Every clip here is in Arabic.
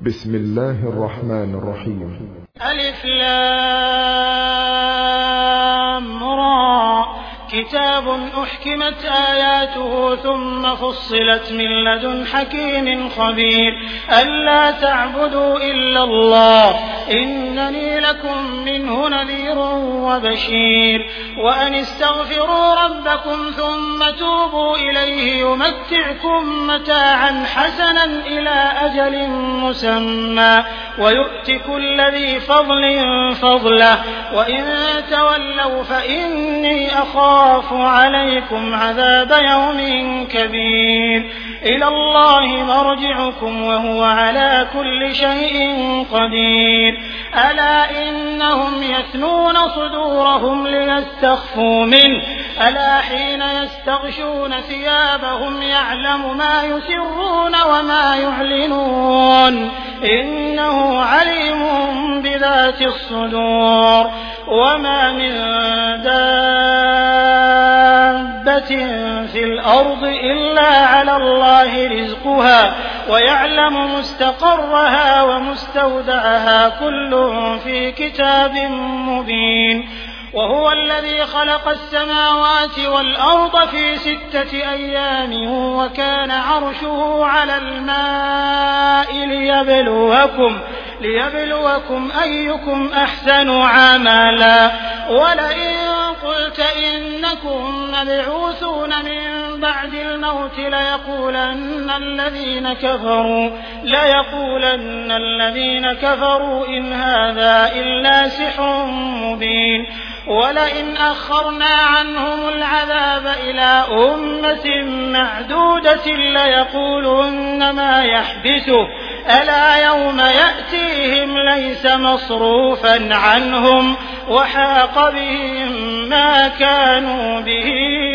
بسم الله الرحمن الرحيم. ألف لام را كتاب أحكمت آياته ثم فصلت من لدن حكيم خبير ألا تعبدوا إلا الله إنني لكم منه نذير وبشير وأن استغفروا ربكم ثم توبوا إليه يمتعكم متاعا حسنا إلى أجل مسمى ويؤت كل ذي فضل فضله وإن تولوا فإني أخاف عليكم عذاب يوم كبير إلى الله مرجعكم وهو على كل شيء قدير ألا إنهم يثنون صدورهم ليستخفوا منه ألا حين يستغشون ثيابهم يعلم ما يسرون وما يعلنون إنه عليم بذات الصدور وما من دابة في الأرض إلا على الله رزقها ويعلم مستقرها ومستودعها كل في كتاب مبين وهو الذي خلق السماوات والأرض في 6 أيام وكان عرشه على الماء ليبلوكم أيكم أحسن عملا ولئن قلت إنكم مبعوثون من بعد الموت ليقولن الذين كفروا إن هذا إلا سحر مبين ولئن أخرنا عنهم العذاب إلى أمة معدودة ليقولن ما يحبسه ألا يوم يأتيهم ليس مصروفا عنهم وحاق بهم ما كانوا به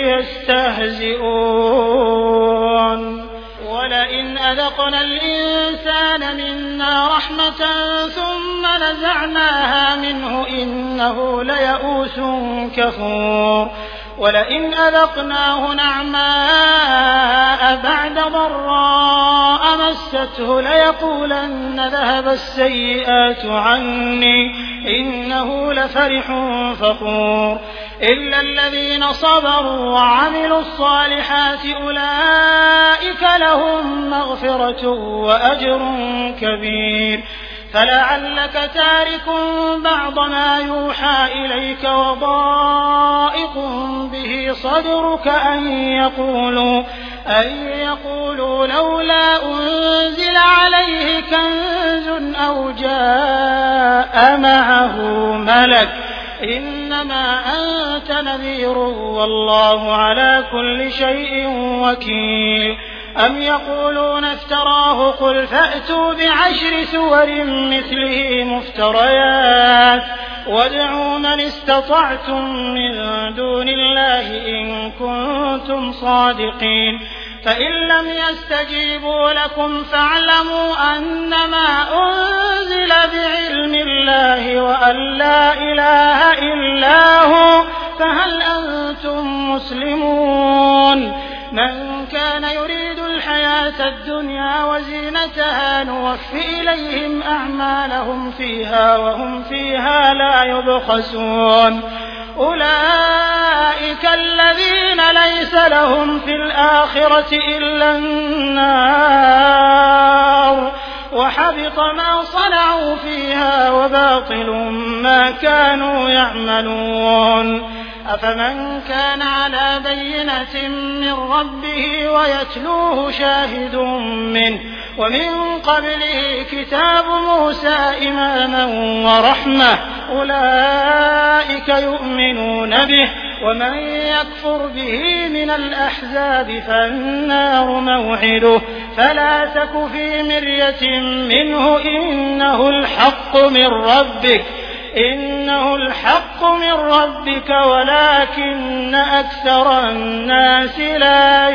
يستهزئون ولئن أذقنا الإنسان منا رحمة ثم نزعناها منه إنه ليئوس كفور ولئن أذقناه نعماء بعد ضراء مسته ليقولن ذهب السيئات عني إنه لفرح فخور إلا الذين صبروا وعملوا الصالحات أولئك لهم مغفرة وأجر كبير فلعلك تارك بعض ما يوحى إليك وضائق به صدرك أن يقولوا لولا أنزل عليه كنز أو جاء معه ملك إنما أنت نذير والله على كل شيء وكيل أم يقولون افتراه قل فأتوا ب10 سور مثله مفتريات وادعوا من استطعتم من دون الله إن كنتم صادقين فإن لم يستجيبوا لكم فاعلموا أنما أنزل بعلم الله وأن لا إله إلا هو فهل أنتم مسلمون من كان يريد الحياة الدنيا وزينتها نوفي إليهم أعمالهم فيها وهم فيها لا يبخسون أولئك الذين ليس لهم في الآخرة إلا النار وحبط ما صنعوا فيها وباطل ما كانوا يعملون أفمن كان على بينة من ربه ويتلوه شاهد منه ومن قبله كتاب موسى إماما ورحمة أولئك يؤمنون به ومن يكفر به من الأحزاب فالنار موعده فلا تك في مرية منه إنه الحق من ربك ولكن أكثر الناس لا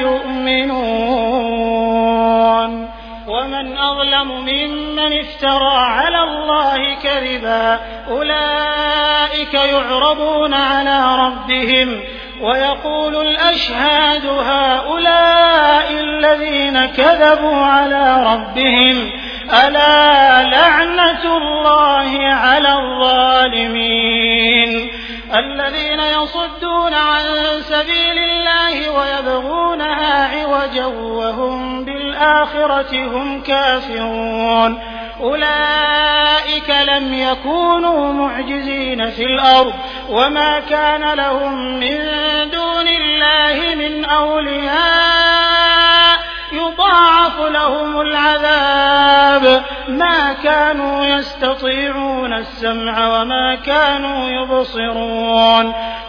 يؤمنون ومن أظلم ممن افترى على الله كذبا أولئك يعرضون على ربهم ويقول الأشهاد هؤلاء الذين كذبوا على ربهم ألا لعنة الله على الظالمين الذين يصدون عن سبيل الله ويبغونها عوجا وهم بالآخرة هم كافرون أولئك لم يكونوا معجزين في الأرض وما كان لهم من دون الله من أولياء يضاعف لهم العذاب ما كانوا يستطيعون السمع وما كانوا يبصرون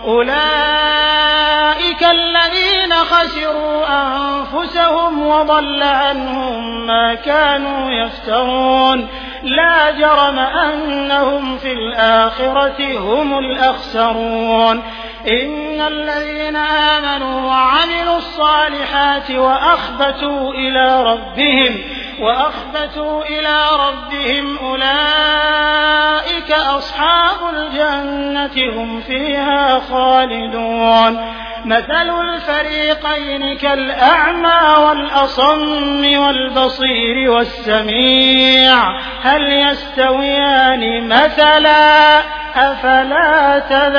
أولئك الذين خسروا أنفسهم وضل عنهم ما كانوا يفترون لا جرم أنهم في الآخرة هم الأخسرون إن الذين آمنوا وعملوا الصالحات وأخبتوا إلى ربهم أولئك أصحاب الجنة هم فيها خالدون مثل الفريقين كالأعمى والأصم والبصير والسميع هل يستويان مثلا أفلا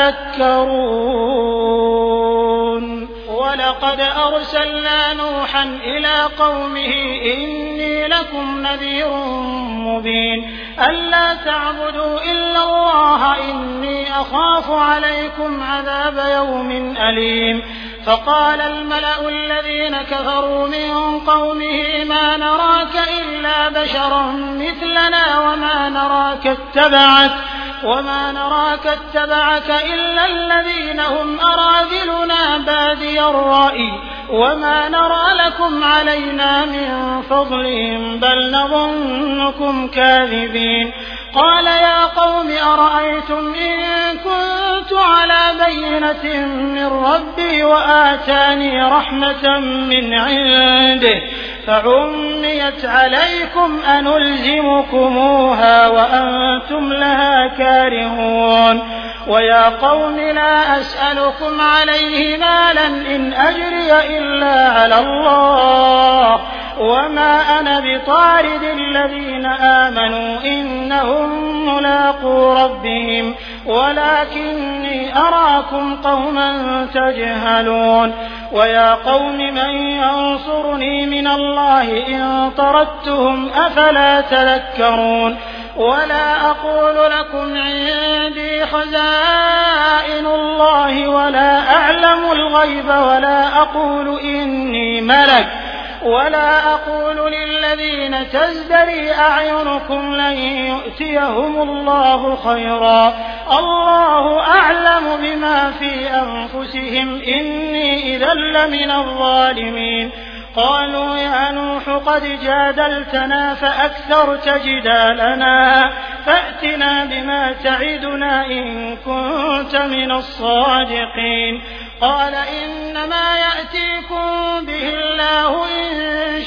تذكرون ولقد أرسلنا نوحا إلى قومه إني لكم نذير مبين ألا تعبدوا إلا الله إني أخاف عليكم عذاب يوم أليم فقال الملأ الذين كفروا من قومه ما نراك إلا بشرا مثلنا وما نراك اتبعك إلا الذين هم أراذلنا بادي الرأي وما نرى لكم علينا من فضل بل نظنكم كاذبين قال يا قوم أرأيتم إن كنت على بينة من ربي وآتاني رحمة من عنده فعميت عليكم أنلزمكموها وأنتم لها كارهون ويا قوم لا أسألكم عليه مالا إن أجري إلا على الله وما أنا بطارد الذين آمنوا إنهم ملاقو ربهم ولكني أراكم قوما تجهلون ويا قوم من ينصرني من الله إن طردتهم أفلا تذكرون ولا أقول لكم عندي خزائن الله ولا أعلم الغيب ولا أقول إني ملك ولا أقول للذين تزدري أعينكم لن يؤتيهم الله خيرا الله أعلم بما في أنفسهم إني إذا لمن الظالمين قالوا يا نوح قد جادلتنا فأكثرت جدالنا فأتنا بما تعدنا إن كنت من الصادقين قال إنما يأتيكم به الله إن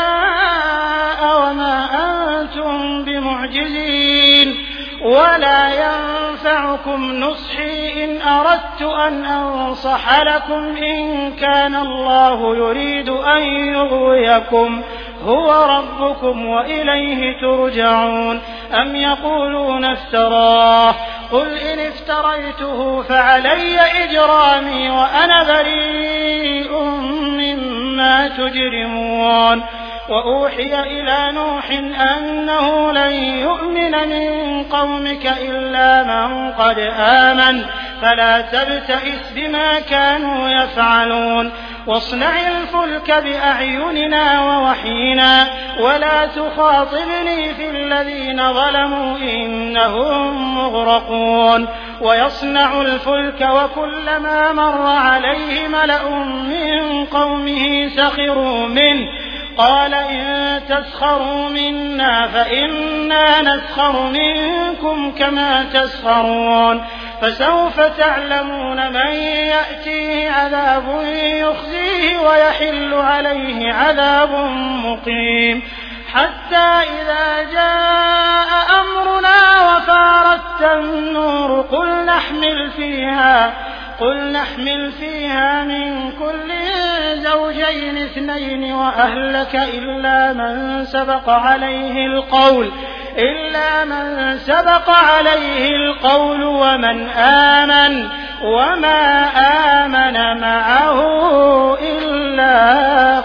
شاء وما أنتم بمعجزين ولا ينفعكم نصحي إن أردت أن أنصح لكم إن كان الله يريد أن يغويكم هو ربكم وإليه ترجعون أم يقولون افتراه قل إن افتريته فعلي إجرامي وأنا بريء مما تجرمون وأوحي إلى نوح أنه لن يؤمن من قومك إلا من قد آمن فلا تبتئس بما كانوا يفعلون واصنع الفلك بأعيننا ووحينا ولا تخاطبني في الذين ظلموا إنهم مغرقون ويصنع الفلك وكلما مر عليه ملأ من قومه سخروا منه قال إن تسخروا منا فإنا نسخر منكم كما تسخرون فسوف تعلمون من يأتيه عذاب يخزيه ويحل عليه عذاب مقيم حتى إذا جاء أمرنا وفارت النور قل قل نحمل فيها من كل زوجين 2 وأهلك إلا من سبق عليه القول ومن آمن وما آمن معه إلا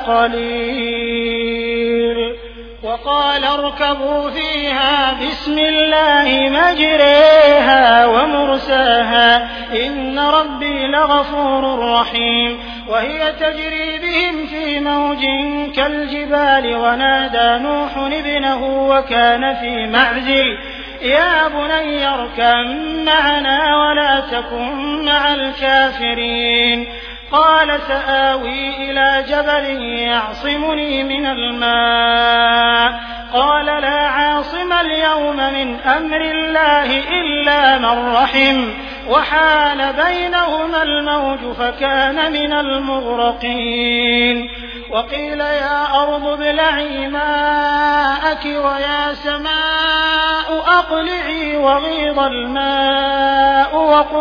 قليل. وقال اركبوا فيها بسم الله مجريها ومرساها إن ربي لغفور رحيم. وهي تجري بهم في موج كالجبال ونادى نوح ابنه وكان في معزل يا بني اركب معنا ولا تكن مع الكافرين. قال سآوي إلى جبل يعصمني من الماء قال لا عاصم اليوم من أمر الله إلا من رحم وحال بينهما الموج فكان من المغرقين. وقيل يا أرض ابلعي ماءك ويا سماء أقلعي وغيض الماء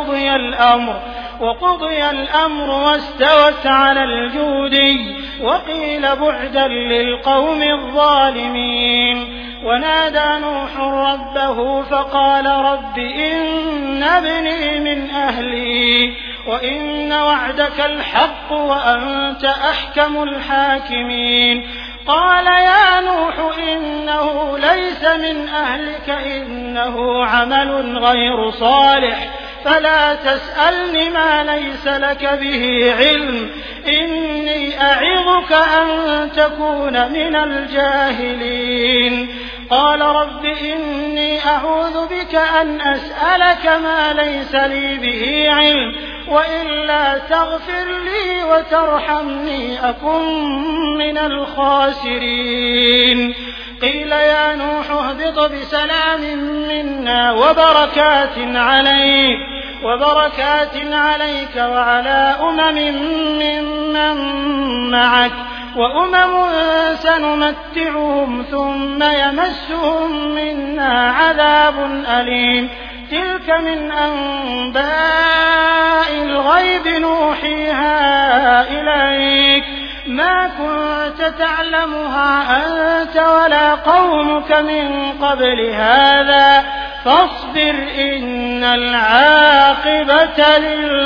وقضي الأمر واستوت على الجودي وقيل بعدا للقوم الظالمين. ونادى نوح ربه فقال رب إن ابني من أهلي وإن وعدك الحق وأنت أحكم الحاكمين. قال يا نوح إنه ليس من أهلك إنه عمل غير صالح فلا تسألني ما ليس لك به علم إني أعظك أن تكون من الجاهلين. قال رب إني أعوذ بك أن أسألك ما ليس لي به علم وإلا تغفر لي وترحمني أكن من الخاسرين. قيل يا نوح اهبط بسلام منا وبركات عليك وعلى ممن معك وأمم سنمتعهم ثم يمسهم منا عذاب أليم. تلك من أنباء الغيب نوحيها إليك ما كنت تعلمها أنت ولا قومك من قبل هذا فاصبر إن العاقبة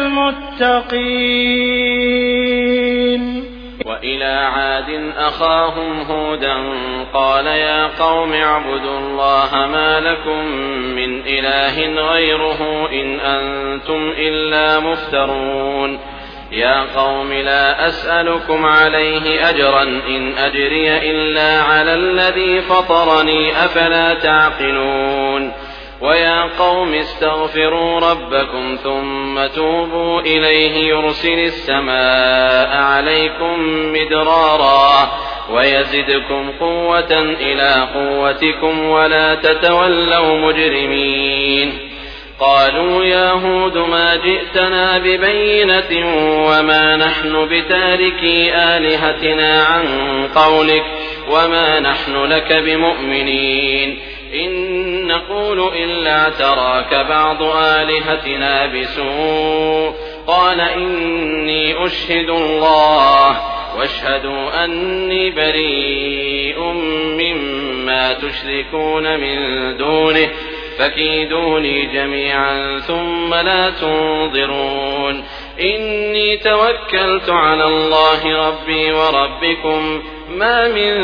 للمتقين. وإلى عاد أخاهم هودا قال يا قوم اعبدوا الله ما لكم من إله غيره إن أنتم إلا مفترون. يا قوم لا أسألكم عليه أجرا إن أجري إلا على الذي فطرني أفلا تعقلون. ويا قوم استغفروا ربكم ثم توبوا إليه يرسل السماء عليكم مدرارا ويزدكم قوة إلى قوتكم ولا تتولوا مجرمين. قالوا يا هود ما جئتنا ببينة وما نحن بتاركي آلهتنا عن قولك وما نحن لك بمؤمنين إن نقول إلا اعتراك بعض آلهتنا بسوء. قال إني أشهد الله واشهدوا أني بريء مما تشركون من دونه فكيدوني جميعا ثم لا تنظرون. إني توكلت على الله ربي وربكم ما من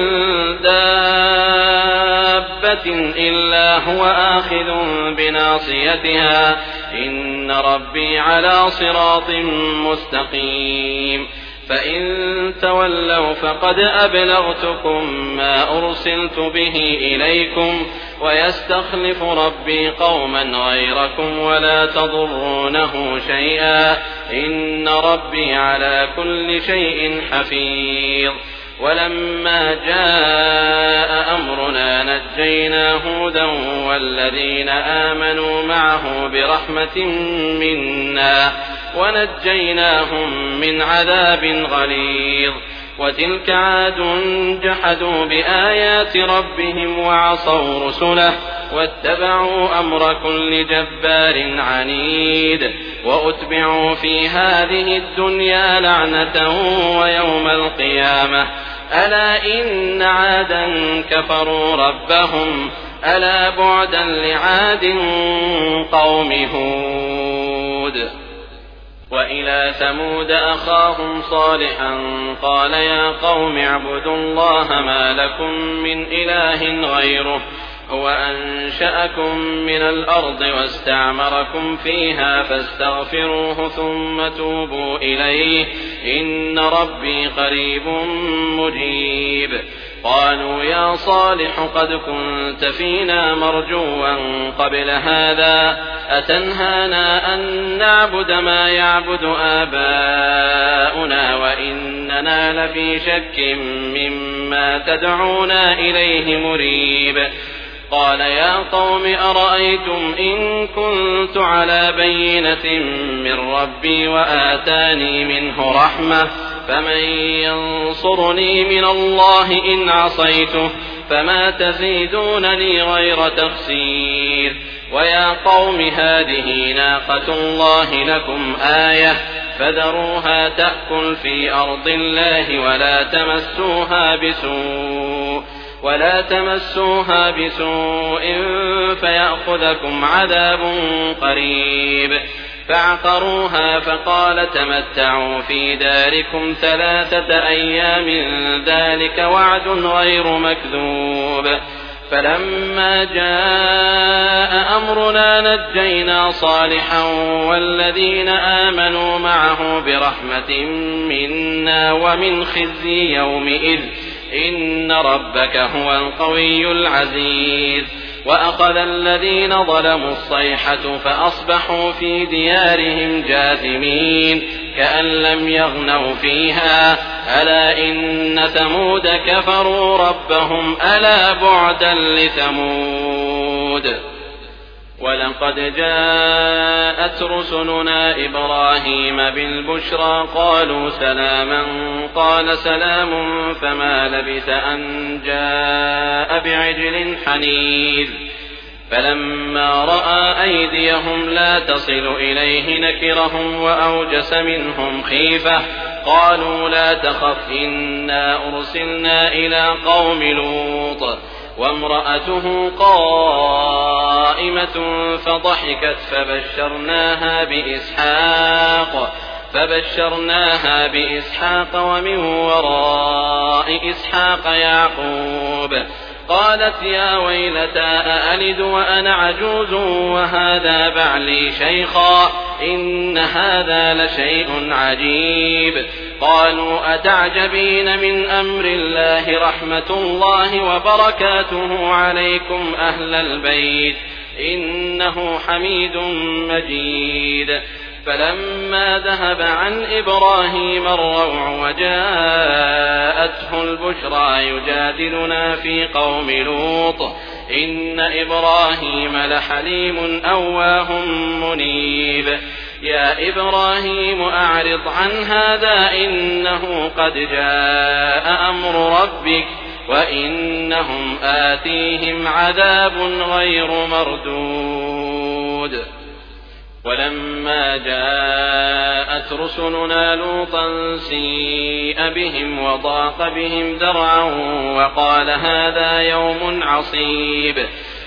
دابة إلا هو آخذ بناصيتها إن ربي على صراط مستقيم. فإن تولوا فقد أبلغتكم ما أرسلت به إليكم ويستخلف ربي قوما غيركم ولا تضرونه شيئا إن ربي على كل شيء حفيظ. ولما جاء أمرنا نجينا هودا والذين آمنوا معه برحمة منا ونجيناهم من عذاب غليظ. وتلك عاد جحدوا بآيات ربهم وعصوا رسله واتبعوا أمر كل جبار عنيد. وأتبعوا في هذه الدنيا لعنة ويوم القيامة. ألا إن عادا كفروا ربهم ألا بعدا لعاد قوم هود. وإلى ثمود أخاهم صالحا قال يا قوم اعبدوا الله ما لكم من إله غيره هو أنشأكم من الأرض واستعمركم فيها فاستغفروه ثم توبوا إليه إن ربي قريب مجيب. قالوا يا صالح قد كنت فينا مرجوا قبل هذا أتنهانا أن نعبد ما يعبد آباؤنا وإننا لفي شك مما تدعونا إليه مريب. قال يا قوم أرأيتم إن كنت على بينة من ربي وآتاني منه رحمة فمن ينصرني من الله إن عصيته فما تزيدونني غير تخسير. ويا قوم هذه ناقة الله لكم آية فذروها تأكل في أرض الله ولا تمسوها بسوء فيأخذكم عذاب قريب. فعقروها فقال تمتعوا في داركم 3 أيام ذلك وعد غير مكذوب. فلما جاء أمرنا نجينا صالحا والذين آمنوا معه برحمة منا ومن خزي يومئذ إن ربك هو القوي العزيز. وأخذ الذين ظلموا الصيحة فأصبحوا في ديارهم جاثمين كأن لم يغنوا فيها ألا إن ثمود كفروا ربهم ألا بعدا لثمود. ولقد جاءت رسلنا إبراهيم بالبشرى قالوا سلاما قال سلام فما لبث أن جاء بعجل حنيذ. فلما رأى أيديهم لا تصل إليه نكرهم وأوجس منهم خيفة قالوا لا تخف إنا أرسلنا إلى قوم لوط وامرأته قائمة فضحكت فبشرناها بإسحاق ومن وراء إسحاق يعقوب. قالت يا ويلتى أألد وأنا عجوز وهذا بعلي شيخا إن هذا لشيء عجيب. قالوا أتعجبين من أمر الله رحمة الله وبركاته عليكم أهل البيت إنه حميد مجيد. فلما ذهب عن إبراهيم الروع وجاءته البشرى يجادلنا في قوم لوط إن إبراهيم لحليم أواه منيب. يا إبراهيم أعرض عن هذا إنه قد جاء أمر ربك وإنهم آتيهم عذاب غير مردود. ولما جاءت رسلنا لوطا سيء بهم وضاق بهم ذرعا وقال هذا يوم عصيب.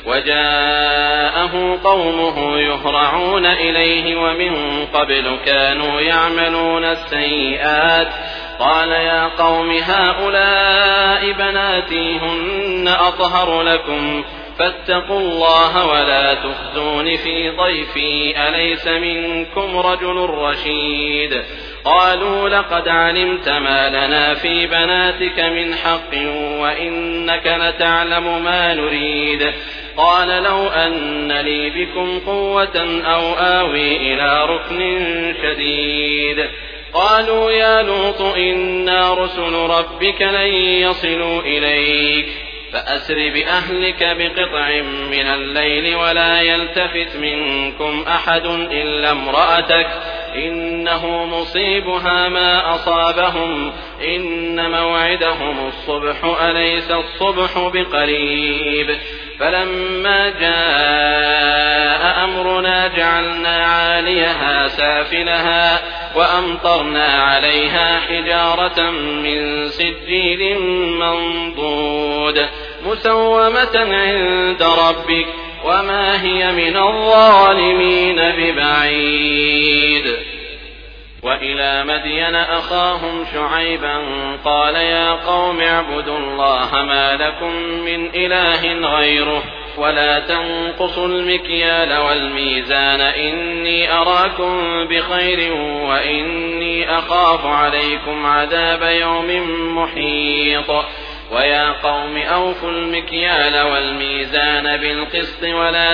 وجاءه قومه يهرعون إليه ومن قبل كانوا يعملون السيئات قال يا قوم هؤلاء بناتي هن أطهر لكم فاتقوا الله ولا تخزون في ضيفي أليس منكم رجل رشيد. قالوا لقد علمت ما لنا في بناتك من حق وإنك لتعلم ما نريد. قال لو أن لي بكم قوة أو آوي إلى ركن شديد. قالوا يا لوط إنا رسل ربك لن يصلوا إليك فأسر بأهلك بقطع من الليل ولا يلتفت منكم أحد إلا امرأتك إنه مصيبها ما أصابهم إن موعدهم الصبح أليس الصبح بقريب فلما جاء أمرنا جعلنا عاليها سافلها وأمطرنا عليها حجارة من سجيل منضود مسومة عند ربك وما هي من الظالمين ببعيد. وإلى مدين أخاهم شعيبا قال يا قوم اعبدوا الله ما لكم من إله غيره ولا تنقصوا المكيال والميزان إني أراكم بخير وإني أخاف عليكم عذاب يوم محيط. ويا قوم أوفوا المكيال والميزان بالقسط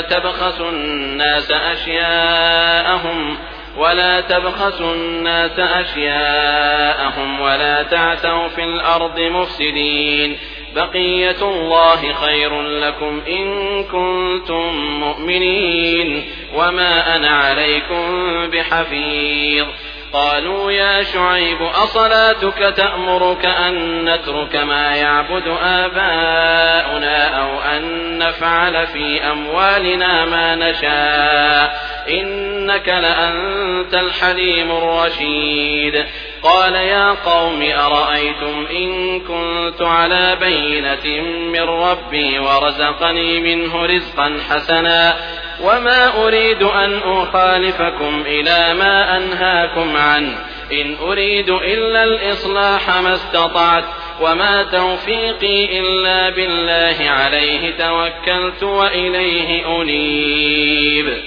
ولا تبخسوا الناس أشياءهم ولا تعثوا في الأرض مفسدين بقية الله خير لكم إن كنتم مؤمنين وما أنا عليكم بحفيظ. قالوا يا شعيب أصلاتك تأمرك أن نترك ما يعبد آباؤنا أو أن نفعل في أموالنا ما نشاء إنك لأنت الحليم الرشيد. قال يا قوم أرأيتم إن كنت على بينة من ربي ورزقني منه رزقا حسنا وما أريد أن أخالفكم إلى ما أنهاكم عنه إن أريد إلا الإصلاح ما استطعت وما توفيقي إلا بالله عليه توكلت وإليه أنيب.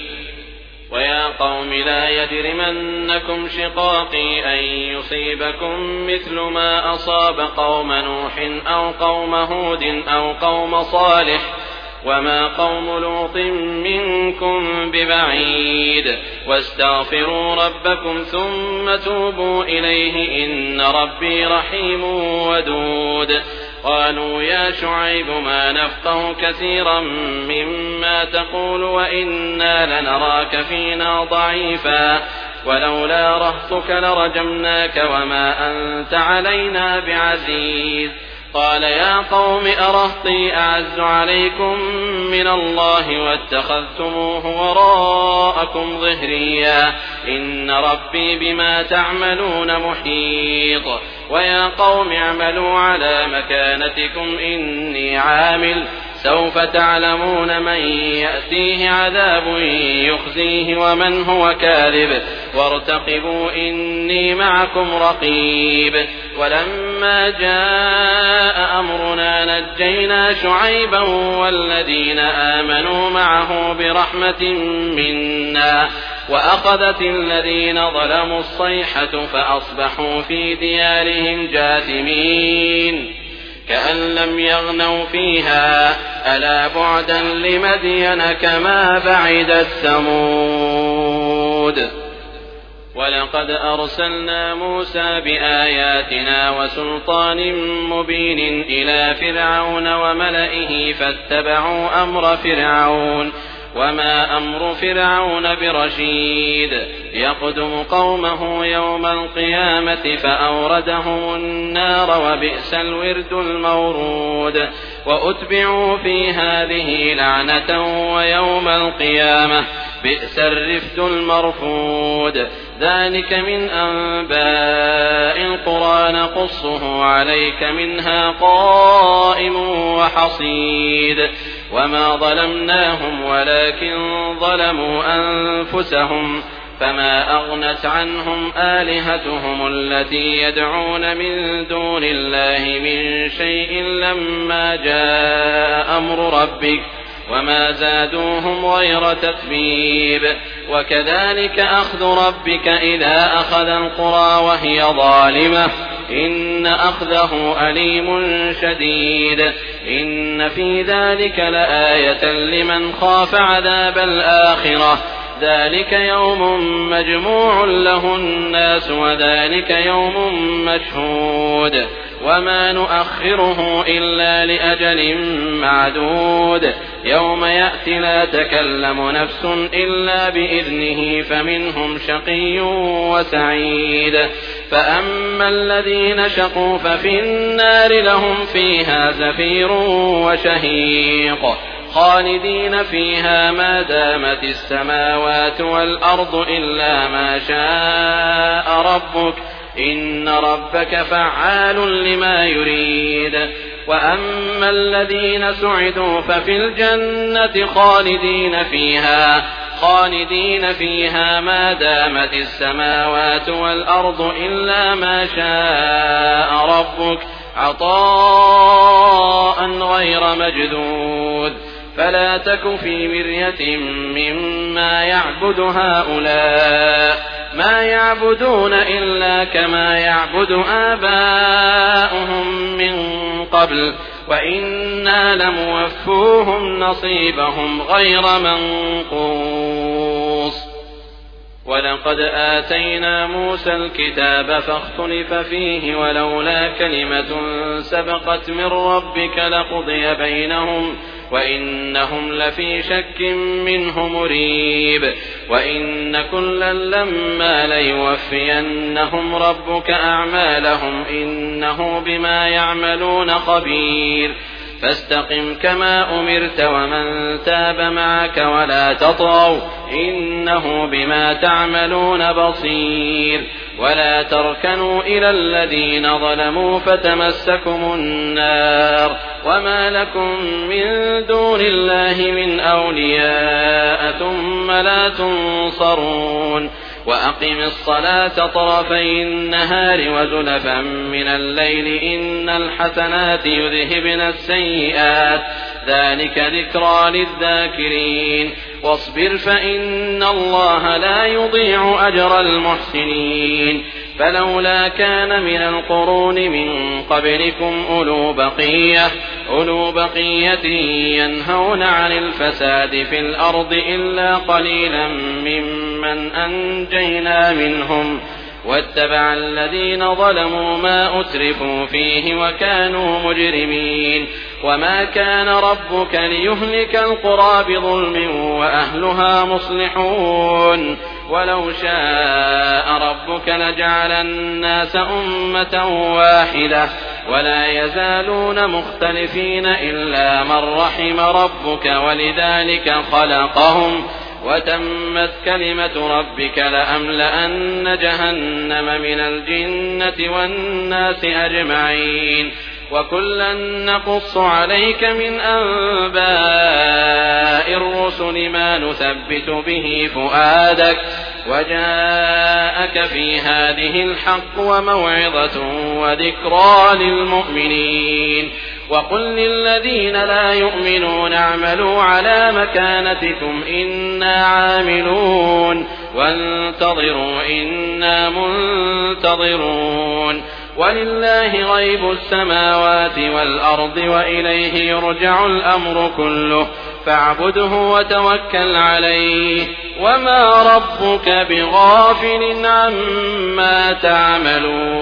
ويا قوم لا يجرمنكم شقاقي أن يصيبكم مثل ما أصاب قوم نوح أو قوم هود أو قوم صالح وما قوم لوط منكم ببعيد واستغفروا ربكم ثم توبوا إليه إن ربي رحيم ودود. قالوا يا شعيب ما نفقه كثيرا مما تقول وإنا لنراك فينا ضعيفا ولولا رهطك لرجمناك وما أنت علينا بعزيز. قال يا قوم أرهطي أعز عليكم من الله واتخذتموه وراءكم ظهريا إن ربي بما تعملون محيط. ويا قوم اعملوا على مكانتكم إني عامل سوف تعلمون من يأتيه عذاب يخزيه ومن هو كاذب وارتقبوا إني معكم رقيب. ولما جاء أمرنا نجينا شعيبا والذين آمنوا معه برحمة منا وأخذت الذين ظلموا الصيحة فأصبحوا في ديارهم جاثمين كأن لم يغنوا فيها ألا بعدا لمدين كما بعدت ثمود. ولقد أرسلنا موسى بآياتنا وسلطان مبين إلى فرعون وملئه فاتبعوا أمر فرعون وما أمر فرعون برشيد يقدم قومه يوم القيامة فأوردهم النار وبئس الورد المورود. وأتبعوا في هذه لعنة ويوم القيامة بئس الرفد المرفود. ذلك من أنباء القرى نقصه عليك منها قائم وحصيد. وما ظلمناهم ولكن ظلموا أنفسهم فما أغنت عنهم آلهتهم التي يدعون من دون الله من شيء لما جاء أمر ربك وما زادوهم غير تتبيب. وكذلك أخذ ربك إذا أخذ القرى وهي ظالمة إن أخذه أليم شديد. إن في ذلك لآية لمن خاف عذاب الآخرة ذلك يوم مجموع له الناس وذلك يوم مشهود وما نؤخره إلا لأجل معدود يوم يأتي لا تكلم نفس إلا بإذنه فمنهم شقي وسعيد فأما الذين شقوا ففي النار لهم فيها زفير وشهيق خالدين فيها ما دامت السماوات والأرض إلا ما شاء ربك إن ربك فعال لما يريد وأما الذين سعدوا ففي الجنة خالدين فيها ما دامت السماوات والأرض إلا ما شاء ربك عطاء غير مجدود فلا تك في مرية مما يعبد هؤلاء ما يعبدون إلا كما يعبد آباؤهم من قبل وإنا لموفوهم نصيبهم غير منقوص ولقد آتينا موسى الكتاب فاختلف فيه ولولا كلمة سبقت من ربك لقضي بينهم وإنهم لفي شك منه مريب وإن كلا لما ليوفينهم ربك أعمالهم إنه بما يعملون خبير فاستقم كما أمرت ومن تاب معك ولا تطغوا إنه بما تعملون بصير ولا تركنوا إلى الذين ظلموا فتمسكم النار وما لكم من دون الله من أولياء ثم لا تنصرون وأقم الصلاة طرفي النهار وزلفا من الليل إن الحسنات يذهبن السيئات ذلك ذكرى للذاكرين واصبر فإن الله لا يضيع أجر المحسنين فلولا كان من القرون من قبلكم أولو بقية ينهون عن الفساد في الأرض إلا قليلا ممن أنجينا منهم واتبع الذين ظلموا ما أترفوا فيه وكانوا مجرمين وما كان ربك ليهلك القرى بظلم وأهلها مصلحون ولو شاء ربك لجعل الناس أمة واحدة ولا يزالون مختلفين إلا من رحم ربك ولذلك خلقهم وتمت كلمة ربك لأملأن جهنم من الجنة والناس أجمعين وكلا نقص عليك من أنباء الرسل ما نثبت به فؤادك وجاءك في هذه الحق وموعظة وذكرى للمؤمنين وقل للذين لا يؤمنون اعملوا على مكانتكم إنا عاملون وانتظروا إنا منتظرون ولله غيب السماوات والأرض وإليه يرجع الأمر كله فاعبده وتوكل عليه وما ربك بغافل عما تعملون